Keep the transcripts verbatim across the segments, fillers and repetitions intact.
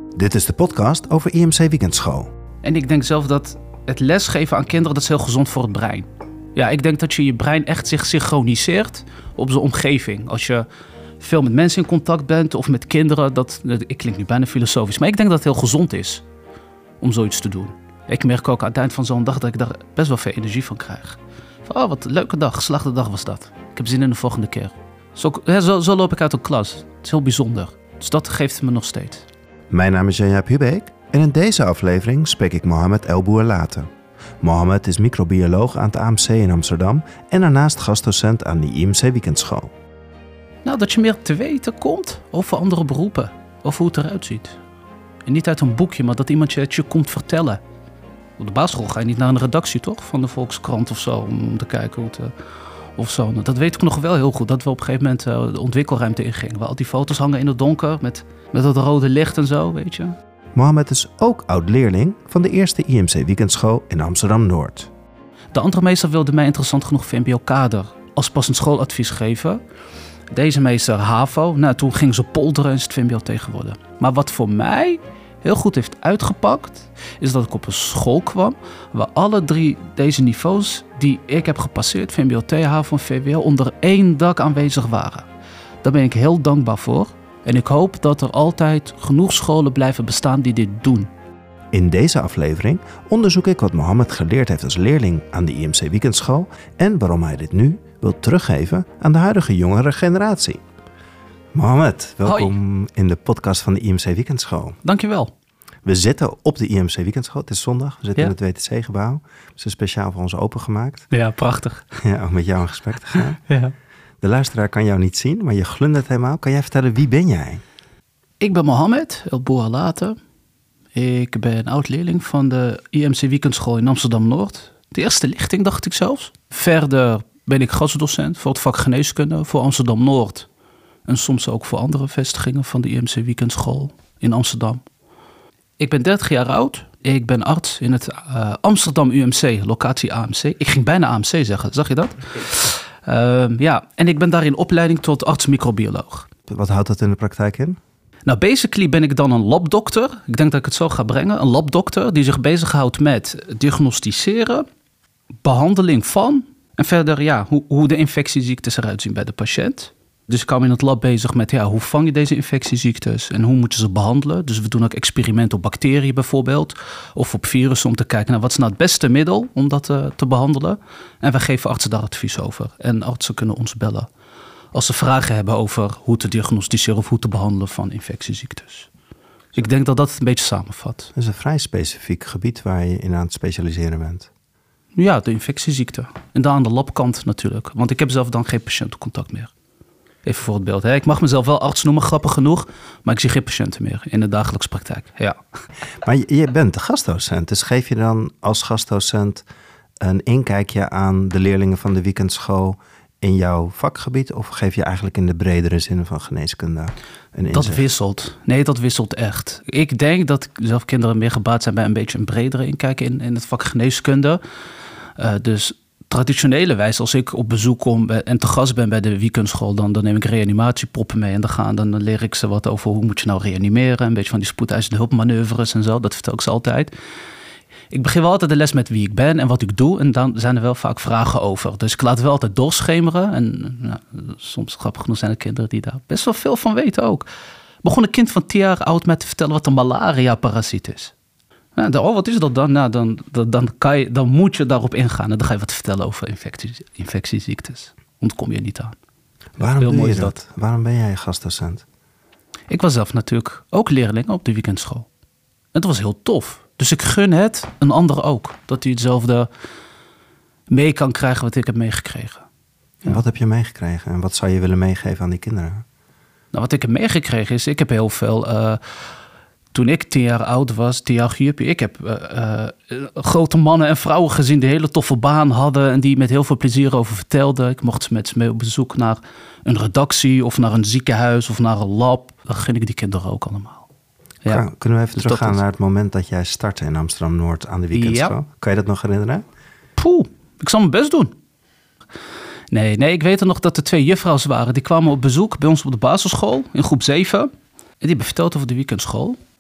Dit is de podcast over I M C Weekendschool. En ik denk zelf dat het lesgeven aan kinderen, dat is heel gezond voor het brein. Ja, ik denk dat je je brein echt zich synchroniseert op zijn omgeving. Als je veel met mensen in contact bent of met kinderen, dat, ik klink nu bijna filosofisch, maar ik denk dat het heel gezond is om zoiets te doen. Ik merk ook aan het eind van zo'n dag dat ik daar best wel veel energie van krijg. Van, oh, wat een leuke dag, geslaagde dag was dat. Ik heb zin in de volgende keer. Zo, zo, zo loop ik uit een klas. Het is heel bijzonder. Dus dat geeft me nog steeds. Mijn naam is Jan-Jaap Hubeek en in deze aflevering spreek ik Mohamed El Boualate. Mohamed is microbioloog aan het A M C in Amsterdam en daarnaast gastdocent aan de I M C Weekendschool. Nou, dat je meer te weten komt over andere beroepen, over hoe het eruit ziet. En niet uit een boekje, maar dat iemand je het je komt vertellen. Op de basisschool ga je niet naar een redactie, toch? Van de Volkskrant of zo, om te kijken hoe het... Uh, of zo. Dat weet ik nog wel heel goed, dat we op een gegeven moment uh, de ontwikkelruimte ingingen. Waar al die foto's hangen in het donker, met, met dat rode licht en zo, weet je. Mohamed is ook oud-leerling van de eerste I M C Weekendschool in Amsterdam-Noord. De andere meester wilde mij interessant genoeg V M B O-kader als passend schooladvies geven. Deze meester HAVO, nou toen ging ze polderen en is het V M B O tegenwoordig. Maar wat voor mij heel goed heeft uitgepakt, is dat ik op een school kwam waar alle drie deze niveaus die ik heb gepasseerd, V M B O T, HAVO en V W O, onder één dak aanwezig waren. Daar ben ik heel dankbaar voor. En ik hoop dat er altijd genoeg scholen blijven bestaan die dit doen. In deze aflevering onderzoek ik wat Mohamed geleerd heeft als leerling aan de I M C Weekendschool en waarom hij dit nu wil teruggeven aan de huidige jongere generatie. Mohamed, welkom Hoi. in de podcast van de I M C Weekendschool. Dankjewel. We zitten op de I M C Weekendschool. Het is zondag. We zitten ja. in het W T C-gebouw. Ze is speciaal voor ons opengemaakt. Ja, prachtig. Ja, om met jou in gesprek te gaan. Ja. De luisteraar kan jou niet zien, maar je glundert helemaal. Kan jij vertellen, wie ben jij? Ik ben Mohamed El Boualate. Ik ben oud-leerling van de I M C Weekendschool in Amsterdam-Noord. De eerste lichting, dacht ik zelfs. Verder ben ik gastdocent voor het vak geneeskunde voor Amsterdam-Noord. En soms ook voor andere vestigingen van de I M C Weekendschool in Amsterdam. Ik ben dertig jaar oud. Ik ben arts in het uh, Amsterdam U M C, locatie A M C. Ik ging bijna A M C zeggen, zag je dat? Uh, ja, en ik ben daar in opleiding tot arts-microbioloog. Wat houdt dat in de praktijk in? Nou, basically ben ik dan een labdokter. Ik denk dat ik het zo ga brengen. Een labdokter die zich bezighoudt met diagnosticeren, behandeling van en verder ja, hoe, hoe de infectieziektes eruit zien bij de patiënt. Dus ik hou me in het lab bezig met ja, hoe vang je deze infectieziektes en hoe moet je ze behandelen. Dus we doen ook experimenten op bacteriën bijvoorbeeld of op virussen om te kijken naar wat is nou het beste middel om dat uh, te behandelen. En we geven artsen daar advies over. En artsen kunnen ons bellen als ze vragen hebben over hoe te diagnosticeren of hoe te behandelen van infectieziektes. Ik denk dat dat het een beetje samenvat. Dat is een vrij specifiek gebied waar je in aan het specialiseren bent. Ja, de infectieziekte. En daar aan de labkant natuurlijk. Want ik heb zelf dan geen patiëntencontact meer. Even voor het beeld. Hè. Ik mag mezelf wel arts noemen, grappig genoeg. Maar ik zie geen patiënten meer in de dagelijkse praktijk. Ja. Maar je, je bent de gastdocent. Dus geef je dan als gastdocent een inkijkje aan de leerlingen van de weekendschool in jouw vakgebied? Of geef je eigenlijk in de bredere zin van geneeskunde een inzicht? Dat wisselt. Nee, dat wisselt echt. Ik denk dat zelf kinderen meer gebaat zijn bij een beetje een bredere inkijk in, in het vak geneeskunde. Uh, dus traditionele wijze, als ik op bezoek kom en te gast ben bij de weekendschool, dan, dan neem ik reanimatieproppen mee en dan, gaan, dan, dan leer ik ze wat over hoe moet je nou reanimeren. Een beetje van die spoedeisende hulpmanoeuvres en zo. Dat vertel ik ze altijd. Ik begin wel altijd de les met wie ik ben en wat ik doe. En dan zijn er wel vaak vragen over. Dus ik laat het wel altijd doorschemeren. En nou, soms grappig genoeg zijn er kinderen die daar best wel veel van weten ook. Begon een kind van tien jaar oud met te vertellen wat een malaria-parasiet is. Nou, dan, oh, wat is dat dan? Nou, dan, dan, dan, kan je, dan moet je daarop ingaan. En dan ga je wat vertellen over infectie, infectieziektes. Ontkom je niet aan. Waarom doe je dat? dat? Waarom ben jij gastdocent? Ik was zelf natuurlijk ook leerling op de weekendschool. En dat was heel tof. Dus ik gun het een ander ook. Dat hij hetzelfde mee kan krijgen wat ik heb meegekregen. Ja. En wat heb je meegekregen? En wat zou je willen meegeven aan die kinderen? Nou, wat ik heb meegekregen is, ik heb heel veel... Uh, toen ik tien jaar oud was, tien jaar juppie, ik heb uh, uh, grote mannen en vrouwen gezien die een hele toffe baan hadden en die met heel veel plezier over vertelden. Ik mocht met ze mee op bezoek naar een redactie of naar een ziekenhuis of naar een lab. Dan gun ik die kinderen ook allemaal. Ja. Kunnen we even dus teruggaan naar het moment dat jij startte in Amsterdam-Noord aan de weekendschool? Ja. Kan je dat nog herinneren? Poeh, ik zal mijn best doen. Nee, nee, ik weet er nog dat er twee juffrouws waren. Die kwamen op bezoek bij ons op de basisschool in groep zeven. En die hebben verteld over de weekendschool.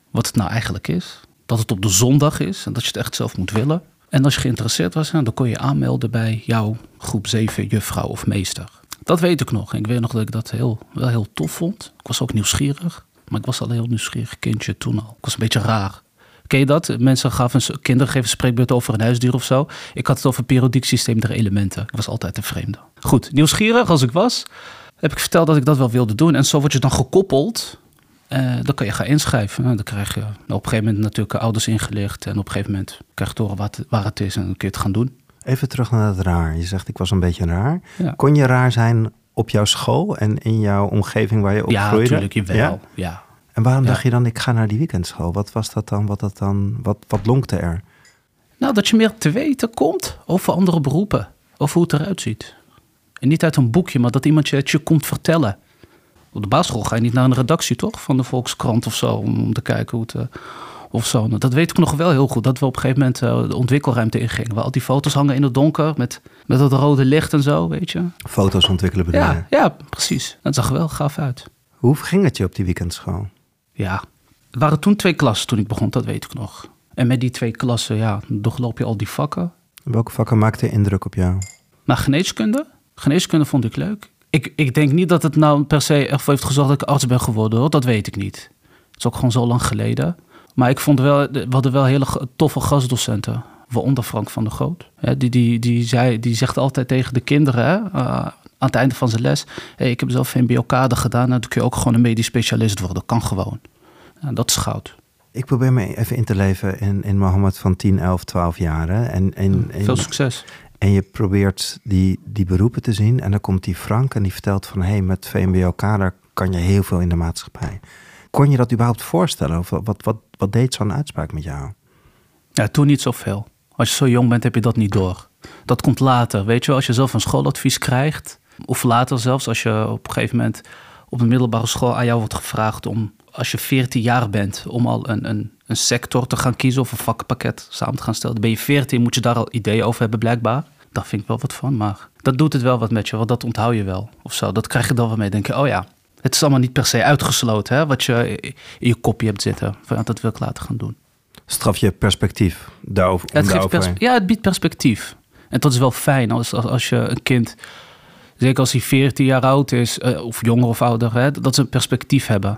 wat het nou eigenlijk is. Dat het op de zondag is en dat je het echt zelf moet willen. En als je geïnteresseerd was, dan kon je aanmelden bij jouw groep zeven juffrouw of meester. Dat weet ik nog. En ik weet nog dat ik dat heel, wel heel tof vond. Ik was ook nieuwsgierig. Maar ik was al een heel nieuwsgierig kindje toen al. Ik was een beetje raar. Ken je dat? Mensen gaven, kinderen geven spreekbeurten over een huisdier of zo. Ik had het over het periodiek systeem der elementen. Ik was altijd een vreemde. Goed, nieuwsgierig als ik was, heb ik verteld dat ik dat wel wilde doen. En zo word je dan gekoppeld. Uh, dan kan je gaan inschrijven. Nou, dan krijg je nou, op een gegeven moment natuurlijk ouders ingelicht. En op een gegeven moment krijg je te horen wat, waar het is en dan kun je het gaan doen. Even terug naar het raar. Je zegt ik was een beetje raar. Ja. Kon je raar zijn op jouw school en in jouw omgeving waar je op ja, groeide? Natuurlijk, jawel. Ja, natuurlijk. Ja. En waarom Ja. dacht je dan, ik ga naar die weekendschool? Wat was dat dan? Wat, dat dan, wat, wat lonkte er? Nou, dat je meer te weten komt over andere beroepen. Over hoe het eruit ziet. En niet uit een boekje, maar dat iemand je het je komt vertellen. Op de basisschool ga je niet naar een redactie, toch? Van de Volkskrant of zo, om, om te kijken hoe het... Uh, of zo. Nou, dat weet ik nog wel heel goed. Dat we op een gegeven moment uh, de ontwikkelruimte ingingen. Waar al die foto's hangen in het donker. Met, met dat rode licht en zo, weet je. Foto's ontwikkelen bedoel je? Ja, ja, precies. Dat zag er wel gaaf uit. Hoe ging het je op die weekendschool? Ja, er waren toen twee klassen toen ik begon, dat weet ik nog. En met die twee klassen, ja, doorloop je al die vakken. Welke vakken maakten indruk op jou? Maar geneeskunde, geneeskunde vond ik leuk. Ik, ik denk niet dat het nou per se ervoor heeft gezorgd dat ik arts ben geworden, hoor. Dat weet ik niet. Het is ook gewoon zo lang geleden. Maar ik vond wel, we hadden wel hele toffe gastdocenten. Waaronder Frank van der Goot. Hè, die, die, die, zei, die zegt altijd tegen de kinderen, hè, uh, aan het einde van zijn les... Hey, ik heb zelf V M B O-kader gedaan, dan kun je ook gewoon een medisch specialist worden. Dat kan gewoon. Ja, dat is goud. Ik probeer me even in te leven in, in Mohammed van tien, elf, twaalf jaar. Hè. En, en, en, Veel succes. En je probeert die, die beroepen te zien. En dan komt die Frank en die vertelt van... hé, hey, met V M B O-kader kan je heel veel in de maatschappij. Kon je dat überhaupt voorstellen? Of wat, wat, wat deed zo'n uitspraak met jou? Ja, toen niet zoveel. Als je zo jong bent, heb je dat niet door. Dat komt later. Weet je wel, als je zelf een schooladvies krijgt... of later zelfs, als je op een gegeven moment... op de middelbare school aan jou wordt gevraagd om... als je veertien jaar bent, om al een, een, een sector te gaan kiezen... of een vakkenpakket samen te gaan stellen. Dan ben je veertien, moet je daar al ideeën over hebben blijkbaar. Daar vind ik wel wat van, maar dat doet het wel wat met je. Want dat onthoud je wel, of zo. Dat krijg je dan wel mee. Denk je, oh ja, het is allemaal niet per se uitgesloten... Hè, wat je in je kopje hebt zitten. Van, ja, dat wil ik later gaan doen. Straf je perspectief daarover? Ja, het, geeft pers- ja, het biedt perspectief. En dat is wel fijn als, als, als je een kind... zeker als hij veertien jaar oud is, uh, of jonger of ouder... Hè, dat ze een perspectief hebben.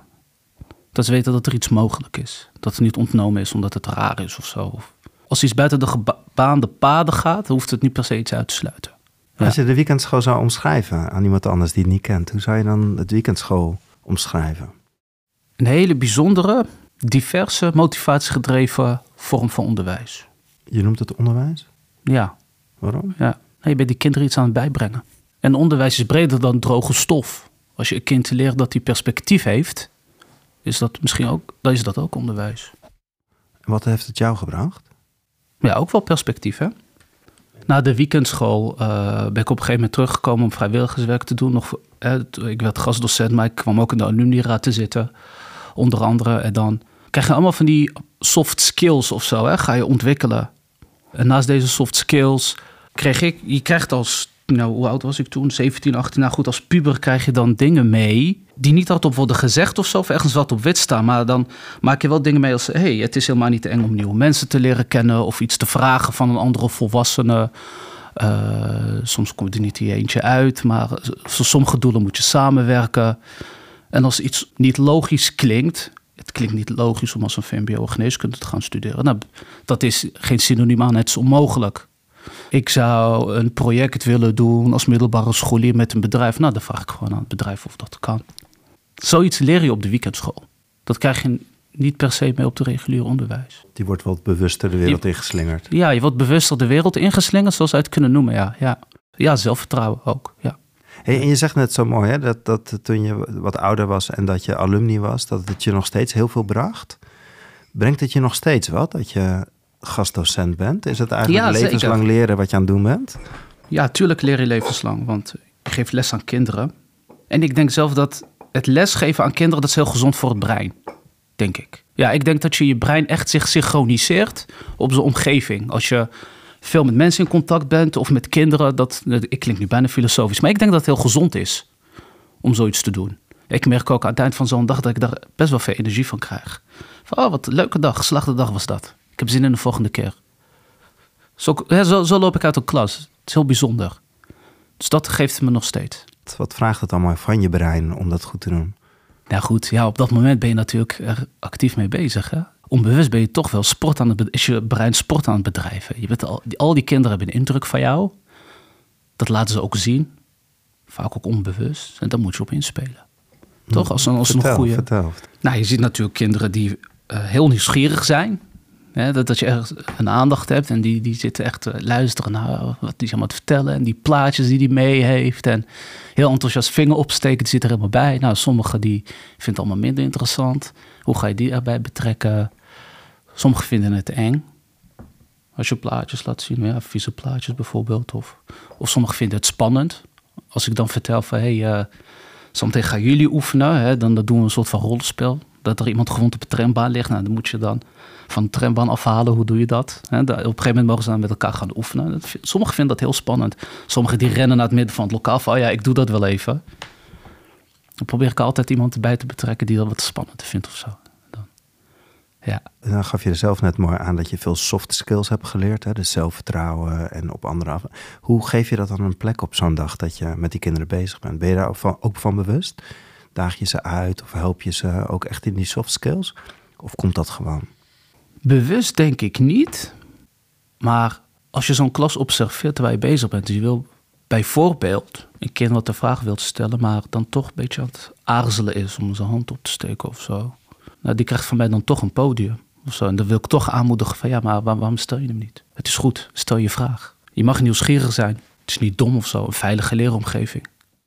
Dat ze weten dat er iets mogelijk is. Dat het niet ontnomen is omdat het raar is of zo. Of als iets buiten de gebaande paden gaat... hoeft het niet per se iets uit te sluiten. Ja. Als je de weekendschool zou omschrijven aan iemand anders die het niet kent... hoe zou je dan het weekendschool omschrijven? Een hele bijzondere, diverse, motivatiegedreven vorm van onderwijs. Je noemt het onderwijs? Ja. Waarom? Ja. Je bent die kinderen iets aan het bijbrengen. En onderwijs is breder dan droge stof. Als je een kind leert dat hij perspectief heeft... is dat misschien ook, dan is dat ook onderwijs. En wat heeft het jou gebracht? Ja, ook wel perspectief, hè? Na de weekendschool uh, ben ik op een gegeven moment teruggekomen... om vrijwilligerswerk te doen. Nog, eh, ik werd gastdocent, maar ik kwam ook in de alumni-raad te zitten. Onder andere. En dan krijg je allemaal van die soft skills of zo, hè? Ga je ontwikkelen. En naast deze soft skills kreeg ik... Je krijgt als... Nou, hoe oud was ik toen? zeventien, achttien. Nou goed, als puber krijg je dan dingen mee... die niet hardop worden gezegd of zo, of ergens wat op wit staan. Maar dan maak je wel dingen mee als... hé, hey, het is helemaal niet te eng om nieuwe mensen te leren kennen... of iets te vragen van een andere volwassene. Uh, soms komt er niet in je eentje uit... maar voor sommige doelen moet je samenwerken. En als iets niet logisch klinkt... het klinkt niet logisch om als een V M B O geneeskunde te gaan studeren... nou, dat is geen synoniem aan, het is onmogelijk... Ik zou een project willen doen als middelbare scholier met een bedrijf. Nou, dan vraag ik gewoon aan het bedrijf of dat kan. Zoiets leer je op de weekendschool. Dat krijg je niet per se mee op het reguliere onderwijs. Die wordt wat bewuster de wereld je, ingeslingerd. Ja, je wordt bewuster de wereld ingeslingerd, zoals wij het kunnen noemen. Ja, ja. Ja, zelfvertrouwen ook, ja. Hey, en je zegt net zo mooi, hè, dat, dat toen je wat ouder was en dat je alumni was... dat het je nog steeds heel veel bracht. Brengt het je nog steeds wat, dat je... gastdocent bent? Is het eigenlijk ja, levenslang zeker. Leren wat je aan het doen bent? Ja, tuurlijk leer je levenslang, want ik geef les aan kinderen. En ik denk zelf dat het lesgeven aan kinderen, dat is heel gezond voor het brein. Denk ik. Ja, ik denk dat je je brein echt zich synchroniseert op zijn omgeving. Als je veel met mensen in contact bent of met kinderen, dat, ik klink nu bijna filosofisch, maar ik denk dat het heel gezond is om zoiets te doen. Ik merk ook aan het eind van zo'n dag dat ik daar best wel veel energie van krijg. Oh, wat een leuke dag, geslaagde dag was dat. Ik heb zin in de volgende keer. Zo, zo, zo loop ik uit de klas. Het is heel bijzonder. Dus dat geeft het me nog steeds. Wat vraagt het allemaal van je brein om dat goed te doen? Ja goed, ja, op dat moment ben je natuurlijk er actief mee bezig. Hè? Onbewust ben je toch wel sport aan het, is je brein sport aan het bedrijven. Je bent al, al die kinderen hebben een indruk van jou. Dat laten ze ook zien. Vaak ook onbewust. En daar moet je op inspelen. Toch? Als, als vertel, een goede. Vertel. Nou, je ziet natuurlijk kinderen die uh, heel nieuwsgierig zijn. Hè? Dat, dat je ergens een aandacht hebt. En die, die zitten echt te luisteren naar wat die allemaal te vertellen. En die plaatjes die die mee heeft. En heel enthousiast vinger opsteken. Die zit er helemaal bij. Nou, sommigen die vinden het allemaal minder interessant. Hoe ga je die erbij betrekken? Sommigen vinden het eng. Als je plaatjes laat zien. Ja, vieze plaatjes bijvoorbeeld. Of, of sommigen vinden het spannend. Als ik dan vertel van... Hey, uh, zometeen gaan jullie oefenen. Hè, dan, dan doen we een soort van rollenspel. Dat er iemand gewond op de trambaan ligt. Nou, dan moet je dan van de trambaan afhalen. Hoe doe je dat? Hè, daar, op een gegeven moment mogen ze dan met elkaar gaan oefenen. Dat, sommigen vinden dat heel spannend. Sommigen die rennen naar het midden van het lokaal. Van, oh ja, ik doe dat wel even. Dan probeer ik altijd iemand erbij te betrekken die dat wat spannender vindt of zo. Dan, ja. En dan gaf je er zelf net mooi aan dat je veel soft skills hebt geleerd. Hè? Dus zelfvertrouwen en op anderen af. Hoe geef je dat dan een plek op zo'n dag dat je met die kinderen bezig bent? Ben je daar ook van, ook van bewust? Daag je ze uit of help je ze ook echt in die soft skills? Of komt dat gewoon? Bewust denk ik niet. Maar als je zo'n klas observeert terwijl je bezig bent. Dus je wil bijvoorbeeld een kind wat de vraag wilt stellen. Maar dan toch een beetje aan het aarzelen is om zijn hand op te steken of zo. Nou, die krijgt van mij dan toch een podium. Of zo. En dan wil ik toch aanmoedigen van ja, maar waar, waarom stel je hem niet? Het is goed, stel je vraag. Je mag nieuwsgierig zijn. Het is niet dom of zo. Een veilige leeromgeving.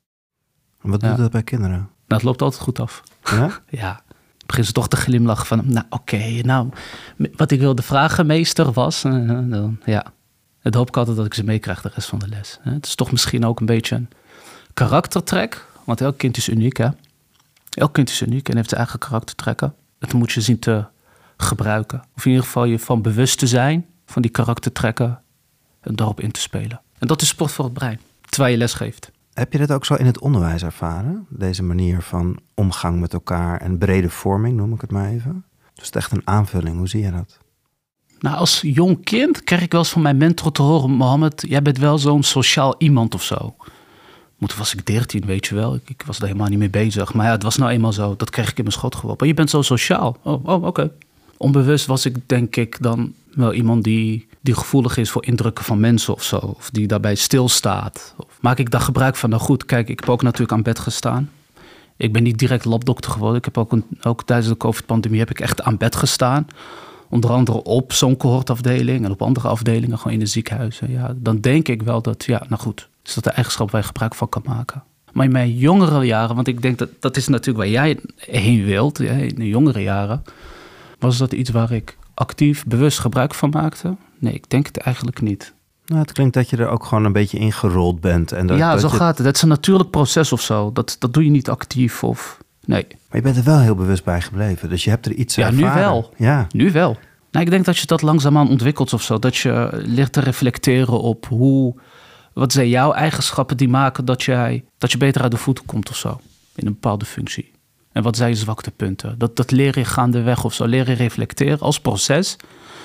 En wat ja. doet dat bij kinderen? Nou, het loopt altijd goed af. Ja? Ja. Begint ze toch te glimlachen van, nou oké, okay, nou, wat ik wilde vragen, meester, was, uh, dan, ja. Het hoop ik altijd dat ik ze meekrijg de rest van de les. Hè. Het is toch misschien ook een beetje een karaktertrek, want elk kind is uniek, hè. Elk kind is uniek en heeft zijn eigen karaktertrekken. Dat moet je zien te gebruiken. Of in ieder geval je van bewust te zijn van die karaktertrekken en daarop in te spelen. En dat is sport voor het brein, terwijl je les geeft. Heb je dit ook zo in het onderwijs ervaren? Deze manier van omgang met elkaar en brede vorming, noem ik het maar even. Dus het is echt een aanvulling. Hoe zie je dat? Nou, als jong kind kreeg ik wel eens van mijn mentor te horen... Mohammed, jij bent wel zo'n sociaal iemand of zo. Toen was ik dertien, weet je wel. Ik, ik was er helemaal niet mee bezig. Maar ja, het was nou eenmaal zo. Dat kreeg ik in mijn schot geworpen. Je bent zo sociaal. Oh, oh oké. Okay. Onbewust was ik, denk ik, dan wel iemand die, die gevoelig is voor indrukken van mensen of zo. Of die daarbij stilstaat. Of maak ik daar gebruik van? Nou goed, kijk, ik heb ook natuurlijk aan bed gestaan. Ik ben niet direct labdokter geworden. Ik heb ook, een, ook tijdens de COVID-pandemie heb ik echt aan bed gestaan. Onder andere op zo'n cohortafdeling en op andere afdelingen, gewoon in de ziekenhuizen. Ja, dan denk ik wel dat, ja, nou goed, is dat de eigenschap waar je gebruik van kan maken. Maar in mijn jongere jaren, want ik denk dat dat is natuurlijk waar jij heen wilt, ja, in de jongere jaren, was dat iets waar ik actief, bewust gebruik van maakte? Nee, ik denk het eigenlijk niet. Nou, het klinkt dat je er ook gewoon een beetje ingerold bent. En dat, ja, dat zo je... gaat het. Dat is een natuurlijk proces of zo. Dat, dat doe je niet actief of... Nee. Maar je bent er wel heel bewust bij gebleven. Dus je hebt er iets ja, ervaren. Ja, nu wel. Ja, nu wel. Nou, ik denk dat je dat langzaamaan ontwikkelt of zo. Dat je leert te reflecteren op hoe... Wat zijn jouw eigenschappen die maken dat, jij, dat je beter uit de voeten komt of zo. In een bepaalde functie. En wat zijn je zwaktepunten? Dat, dat leer je gaandeweg of zo. Leer je reflecteren als proces.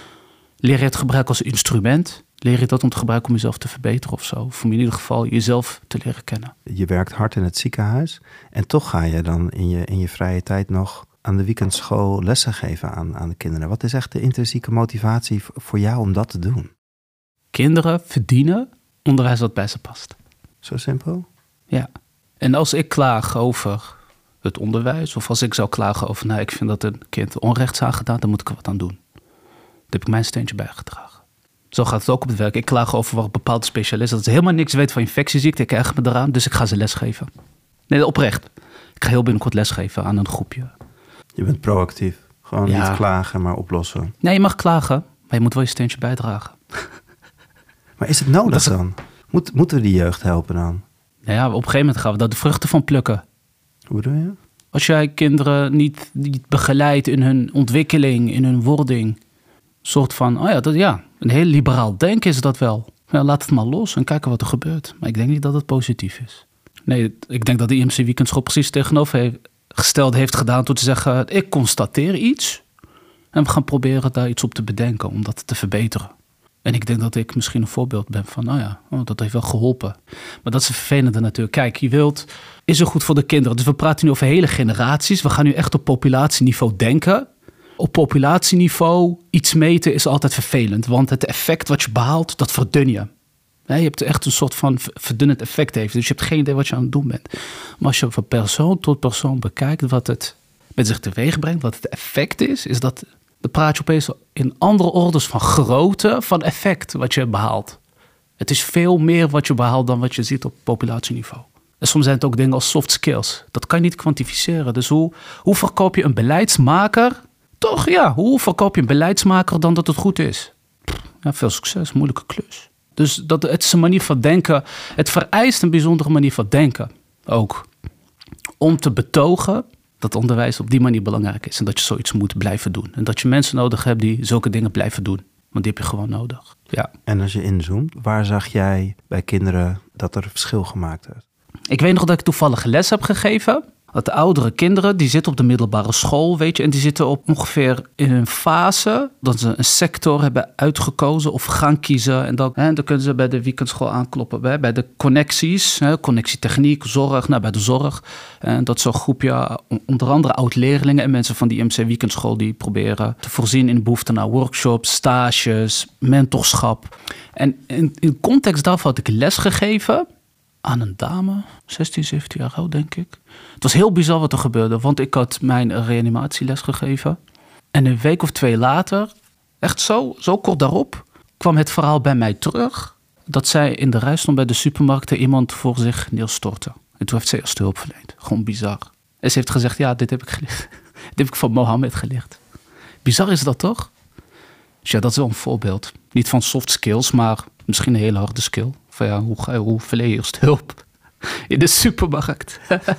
Leer je het gebruiken als instrument. Leer je dat om te gebruiken om jezelf te verbeteren of zo. Of om in ieder geval jezelf te leren kennen. Je werkt hard in het ziekenhuis. En toch ga je dan in je, in je vrije tijd nog aan de weekendschool lessen geven aan, aan de kinderen. Wat is echt de intrinsieke motivatie voor jou om dat te doen? Kinderen verdienen onderwijs dat bij ze past. Zo simpel? Ja. En als ik klaag over het onderwijs, of als ik zou klagen over, nou, ik vind dat een kind onrecht is aangedaan, dan moet ik er wat aan doen. Dan heb ik mijn steentje bijgedragen. Zo gaat het ook op het werk. Ik klaag over waar bepaalde specialisten dat ze helemaal niks weten van infectieziekte. Ik erger me eraan, dus ik ga ze lesgeven. Nee, oprecht. Ik ga heel binnenkort lesgeven aan een groepje. Je bent proactief. Gewoon ja. Niet klagen, maar oplossen. Nee, je mag klagen, maar je moet wel je steentje bijdragen. Maar is het nodig is... dan? Moet, moeten we die jeugd helpen dan? Nou ja, op een gegeven moment gaan we daar de vruchten van plukken. Hoe bedoel je? Als jij kinderen niet, niet begeleidt in hun ontwikkeling, in hun wording. Een soort van, oh ja, dat, ja, een heel liberaal denken is dat wel. Ja, laat het maar los en kijken wat er gebeurt. Maar ik denk niet dat het positief is. Nee, ik denk dat de I M C Weekendschool precies tegenover heeft, gesteld heeft gedaan door te zeggen, ik constateer iets. En we gaan proberen daar iets op te bedenken om dat te verbeteren. En ik denk dat ik misschien een voorbeeld ben van, nou ja, oh, dat heeft wel geholpen. Maar dat is het vervelende natuurlijk. Kijk, je wilt, is er goed voor de kinderen? Dus we praten nu over hele generaties. We gaan nu echt op populatieniveau denken. Op populatieniveau iets meten is altijd vervelend. Want het effect wat je behaalt, dat verdun je. Je hebt echt een soort van verdunnend effect heeft. Dus je hebt geen idee wat je aan het doen bent. Maar als je van persoon tot persoon bekijkt wat het met zich teweeg brengt, wat het effect is, is dat, dan praat je opeens in andere orders van grootte van effect wat je behaalt. Het is veel meer wat je behaalt dan wat je ziet op populatieniveau. En soms zijn het ook dingen als soft skills. Dat kan je niet kwantificeren. Dus hoe, hoe verkoop je een beleidsmaker? Toch, ja, hoe verkoop je een beleidsmaker dan dat het goed is? Ja, veel succes, moeilijke klus. Dus dat, het is een manier van denken. Het vereist een bijzondere manier van denken. Ook om te betogen dat onderwijs op die manier belangrijk is. En dat je zoiets moet blijven doen. En dat je mensen nodig hebt die zulke dingen blijven doen. Want die heb je gewoon nodig. Ja. En als je inzoomt, waar zag jij bij kinderen dat er verschil gemaakt werd? Ik weet nog dat ik toevallig les heb gegeven. Dat de oudere kinderen, die zitten op de middelbare school, weet je. En die zitten op ongeveer in een fase dat ze een sector hebben uitgekozen of gaan kiezen. En dan, hè, dan kunnen ze bij de weekendschool aankloppen. Hè, bij de connecties, hè, connectietechniek, zorg, nou, bij de zorg. En dat is zo'n groepje, onder andere oud-leerlingen en mensen van die I M C weekendschool, die proberen te voorzien in de behoefte naar workshops, stages, mentorschap. En in, in context daarvan had ik les gegeven aan een dame, zestien, zeventien jaar oud, denk ik. Het was heel bizar wat er gebeurde, want ik had mijn reanimatieles gegeven. En een week of twee later, echt zo, zo kort daarop, kwam het verhaal bij mij terug dat zij in de rij stond bij de supermarkt en iemand voor zich neerstortte. En toen heeft ze eerst hulp verleend. Gewoon bizar. En ze heeft gezegd, ja, dit heb ik geleerd. Dit heb ik van Mohammed geleerd. Bizar is dat toch? Dus ja, dat is wel een voorbeeld. Niet van soft skills, maar misschien een hele harde skill. Van ja, hoe, ga je, hoe verleen je eerst hulp in de supermarkt?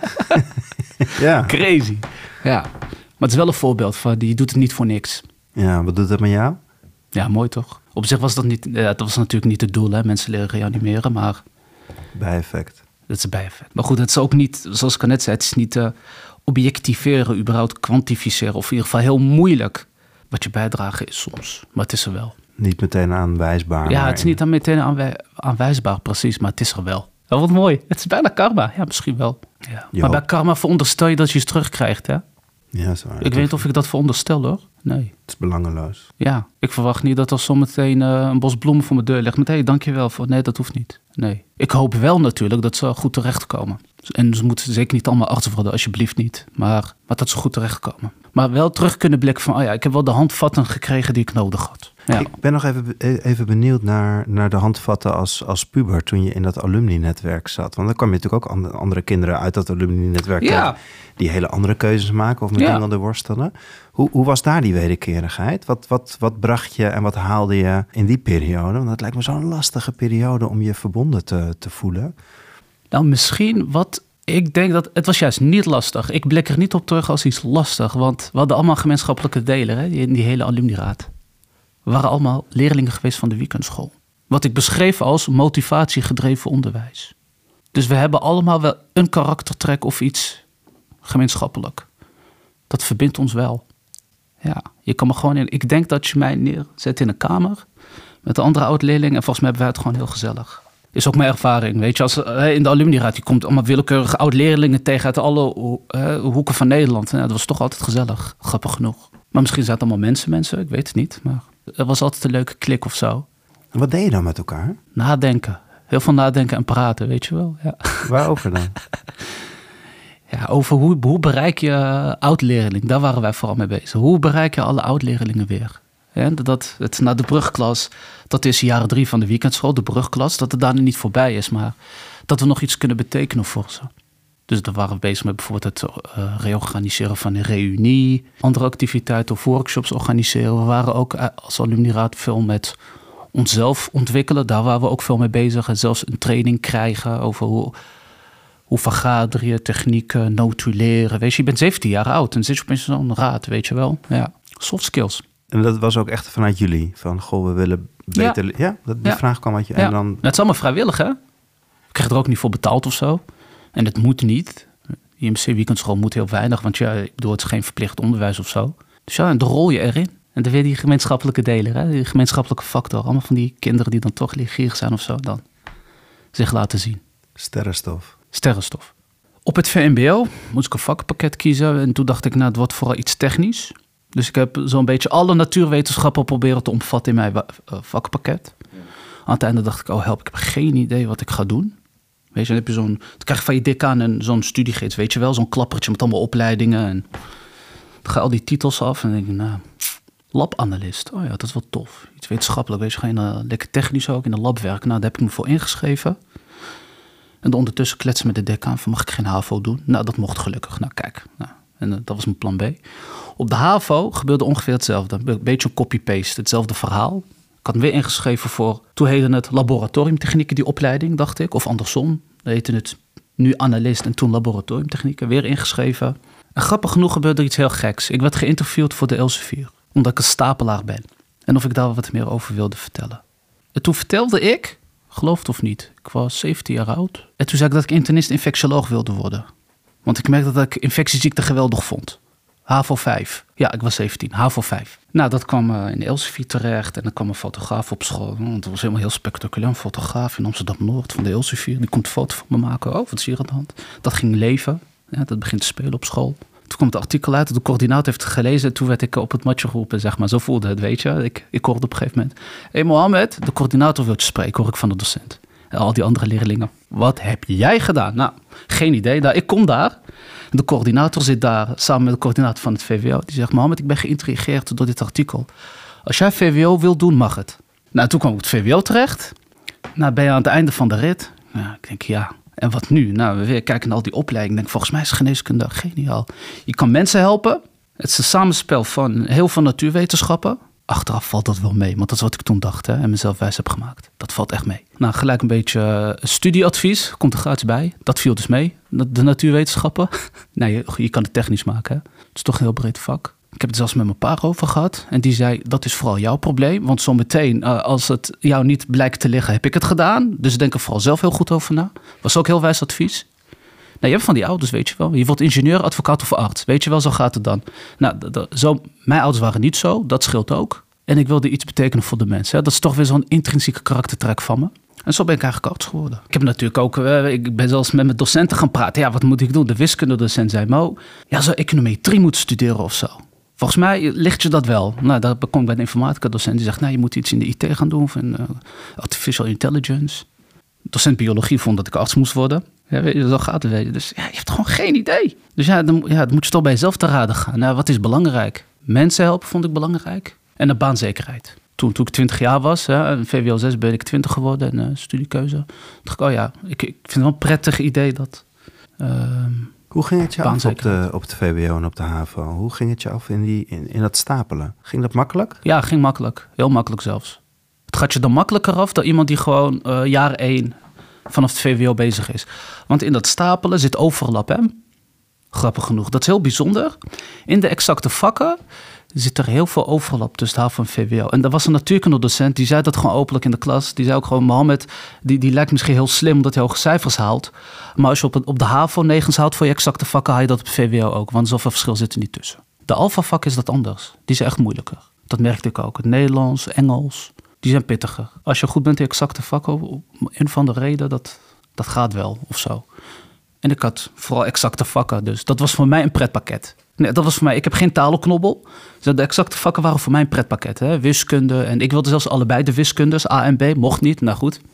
Ja. Crazy. Ja, maar het is wel een voorbeeld van, die doet het niet voor niks. Ja, wat doet dat met jou? Ja, mooi toch? Op zich was dat niet, ja, dat was natuurlijk niet het doel, hè? Mensen leren reanimeren, maar Bijeffect. dat is een bijeffect. Maar goed, het is ook niet, zoals ik net zei, het is niet uh, objectiveren, überhaupt kwantificeren, of in ieder geval heel moeilijk wat je bijdrage is soms. Maar het is er wel. Niet meteen aanwijsbaar. Ja, het is niet meteen aanwij- aanwijsbaar, precies, maar het is er wel. Ja, wat mooi. Het is bijna karma. Ja, misschien wel. Ja. Maar bij karma veronderstel je dat je iets terugkrijgt, hè? Ja, zo. Ik weet niet of ik dat veronderstel, hoor. Nee. Het is belangeloos. Ja, ik verwacht niet dat er zometeen uh, een bos bloemen voor mijn deur ligt met hé, hey, dankjewel voor. Nee, dat hoeft niet. Nee. Ik hoop wel natuurlijk dat ze goed terechtkomen. En ze moeten zeker niet allemaal arts worden, alsjeblieft niet. Maar, maar dat ze goed terechtkomen. Maar wel terug kunnen blikken van, oh ja, ik heb wel de handvatten gekregen die ik nodig had. Ja. Ik ben nog even, even benieuwd naar, naar de handvatten als, als puber toen je in dat alumni-netwerk zat. Want dan kwam je natuurlijk ook andere, andere kinderen uit dat alumni-netwerk ja. die hele andere keuzes maken of met ja. dingen wilden worstelen. Hoe, hoe was daar die wederkerigheid? Wat, wat, wat bracht je en wat haalde je in die periode? Want het lijkt me zo'n lastige periode om je verbonden te, te voelen. Nou, misschien wat... Ik denk dat het was juist niet lastig. Ik blik er niet op terug als iets lastig. Want we hadden allemaal gemeenschappelijke delen, hè, in die hele alumniraad. We waren allemaal leerlingen geweest van de weekendschool. Wat ik beschreef als motivatiegedreven onderwijs. Dus we hebben allemaal wel een karaktertrek of iets gemeenschappelijk. Dat verbindt ons wel. Ja, je kan me gewoon in. Ik denk dat je mij neerzet in een kamer met de andere oud-leerlingen. En volgens mij hebben wij het gewoon heel gezellig. Is ook mijn ervaring, weet je. Als, in de alumniraad, je komt allemaal willekeurige oud-leerlingen tegen uit alle uh, hoeken van Nederland. Ja, dat was toch altijd gezellig, grappig genoeg. Maar misschien zijn het allemaal mensen, mensen, ik weet het niet. Maar er was altijd een leuke klik of zo. En wat deed je dan met elkaar? Nadenken. Heel veel nadenken en praten, weet je wel. Ja. Waarover dan? Ja, over hoe, hoe bereik je uh, oud-leerling. Daar waren wij vooral mee bezig. Hoe bereik je alle oud-leerlingen weer? Ja, dat het naar de brugklas, dat is jaren drie van de weekendschool, de brugklas, dat het daarna niet voorbij is, maar dat we nog iets kunnen betekenen voor ze. Dus daar waren we bezig met bijvoorbeeld het uh, reorganiseren van een reunie, andere activiteiten of workshops organiseren. We waren ook uh, als alumniraad veel met onszelf ontwikkelen, daar waren we ook veel mee bezig. En zelfs een training krijgen over hoe, hoe vergader je, technieken, notuleren. Weet je, je bent zeventien jaar oud en zit je opeens in zo'n raad, weet je wel. Ja, soft skills. En dat was ook echt vanuit jullie? Van, goh, we willen beter... Ja, ja dat, die ja. vraag kwam uit je. Ja. En dan... Het is allemaal vrijwillig, hè? Ik krijg er ook niet voor betaald of zo. En het moet niet. I M C weekendschool moet heel weinig, want ja, ik bedoel, het is geen verplicht onderwijs of zo. Dus ja, en dan rol je erin. En dan weer die gemeenschappelijke deler, hè? Die gemeenschappelijke factor. Allemaal van die kinderen die dan toch leergierig zijn of zo, dan zich laten zien. Sterrenstof. Sterrenstof. Op het V M B O moest ik een vakpakket kiezen. En toen dacht ik, nou, het wordt vooral iets technisch. Dus ik heb zo'n beetje alle natuurwetenschappen proberen te omvatten in mijn uh, vakpakket. Ja. Aan het einde dacht ik, oh help, ik heb geen idee wat ik ga doen. Weet je, dan heb je zo'n, dan krijg je van je decaan een zo'n studiegids, weet je wel, zo'n klappertje met allemaal opleidingen. En dan ga je al die titels af en dan denk ik, nou, labanalist. Oh ja, dat is wel tof. Iets wetenschappelijk, weet je, ga je nou lekker technisch ook in de lab werken. Nou, daar heb ik me voor ingeschreven. En ondertussen kletsen met de decaan van, mag ik geen HAVO doen? Nou, dat mocht gelukkig. Nou, kijk, nou, en uh, dat was mijn plan B. Op de HAVO gebeurde ongeveer hetzelfde. Een beetje een copy-paste, hetzelfde verhaal. Ik had me weer ingeschreven voor, toen heette het laboratoriumtechnieken, die opleiding, dacht ik. Of andersom, dan heette het nu analist en toen laboratoriumtechnieken. Weer ingeschreven. En grappig genoeg gebeurde er iets heel geks. Ik werd geïnterviewd voor de Elsevier, omdat ik een stapelaar ben. En of ik daar wat meer over wilde vertellen. En toen vertelde ik, geloof het of niet, ik was zeventien jaar oud. En toen zei ik dat ik internist-infectioloog wilde worden. Want ik merkte dat ik infectieziekten geweldig vond. HAVO vijf. Ja, ik was zeventien. HAVO vijf. Nou, dat kwam uh, in Elsevier terecht. En dan kwam een fotograaf op school. Want het was helemaal heel spectaculair. Een fotograaf in Amsterdam-Noord van de Elsevier. Die komt een foto van me maken. Oh, wat is hier aan de hand? Dat ging leven. Ja, dat begint te spelen op school. Toen kwam het artikel uit. De coördinator heeft het gelezen. En toen werd ik op het matje geroepen. Zeg maar. Zo voelde het, weet je. Ik, ik hoorde op een gegeven moment. Hé hey Mohammed, de coördinator wil je spreken, hoor ik van de docent. En al die andere leerlingen. Wat heb jij gedaan? Nou, geen idee. Nou, ik kom daar. De coördinator zit daar samen met de coördinator van het V W O. Die zegt, Mohammed, ik ben geïntrigeerd door dit artikel. Als jij V W O wil doen, mag het. Nou, toen kwam ik op het V W O terecht. Nou, ben je aan het einde van de rit? Nou, ik denk, ja. En wat nu? Nou, we weer kijken naar al die opleidingen. Ik denk, volgens mij is geneeskunde geniaal. Je kan mensen helpen. Het is een samenspel van heel veel natuurwetenschappen. Achteraf valt dat wel mee, want dat is wat ik toen dacht, hè, en mezelf wijs heb gemaakt. Dat valt echt mee. Nou, gelijk een beetje uh, studieadvies, komt er gratis bij. Dat viel dus mee, de natuurwetenschappen. Nee, je, je kan het technisch maken, hè. Het is toch een heel breed vak. Ik heb het zelfs met mijn pa over gehad. En die zei, dat is vooral jouw probleem. Want zometeen, uh, als het jou niet blijkt te liggen, heb ik het gedaan. Dus denk er vooral zelf heel goed over na. Was ook heel wijs advies. Nou, je hebt van die ouders, weet je wel. Je wordt ingenieur, advocaat of arts. Weet je wel, zo gaat het dan. Nou, d- d- zo, mijn ouders waren niet zo. Dat scheelt ook. En ik wilde iets betekenen voor de mensen. Hè. Dat is toch weer zo'n intrinsieke karaktertrek van me. En zo ben ik eigenlijk arts geworden. Ik heb natuurlijk ook, uh, ik ben zelfs met mijn docenten gaan praten. Ja, wat moet ik doen? De wiskundedocent zei, Mo, ja, zou econometrie moeten studeren of zo. Volgens mij ligt je dat wel. Nou, daar kom ik bij de informatica docent. Die zegt, nou, je moet iets in de I T gaan doen. Of in uh, artificial intelligence. Docent biologie vond dat ik arts moest worden. Ja, weet je, zo gaat het, weet je. Dus ja, je hebt gewoon geen idee. Dus ja, dan, ja, dan moet je toch bij jezelf te raden gaan. Nou, wat is belangrijk? Mensen helpen vond ik belangrijk. En de baanzekerheid. Toen, toen ik twintig jaar was, hè, in V W O zes ben ik twintig geworden en uh, studiekeuze. Toen dacht ik, oh ja, ik, ik vind het wel een prettig idee dat... Uh, Hoe ging het je af op, de, op het V W O en op de HAVO? Hoe ging het je af in, die, in, in dat stapelen? Ging dat makkelijk? Ja, ging makkelijk. Heel makkelijk zelfs. Het gaat je dan makkelijker af dan iemand die gewoon uh, jaar één vanaf het V W O bezig is. Want in dat stapelen zit overlap, hè? Grappig genoeg. Dat is heel bijzonder. In de exacte vakken zit er heel veel overlap tussen de HAVO en V W O. En er was een natuurkundedocent, die zei dat gewoon openlijk in de klas. Die zei ook gewoon, Mohammed, die, die lijkt misschien heel slim omdat hij hoge cijfers haalt. Maar als je op, het, op de HAVO negens haalt voor je exacte vakken, haal je dat op V W O ook. Want zoveel verschil zit er niet tussen. De alfavak is dat anders. Die zijn echt moeilijker. Dat merkte ik ook. Het Nederlands, Engels, die zijn pittiger. Als je goed bent in exacte vakken, om een van de reden, dat, dat gaat wel of zo. En ik had vooral exacte vakken, dus dat was voor mij een pretpakket. Nee, dat was voor mij, ik heb geen talenknobbel. Dus de exacte vakken waren voor mij een pretpakket. Hè? Wiskunde, en ik wilde zelfs allebei de wiskundes, A en B, mocht niet, nou goed.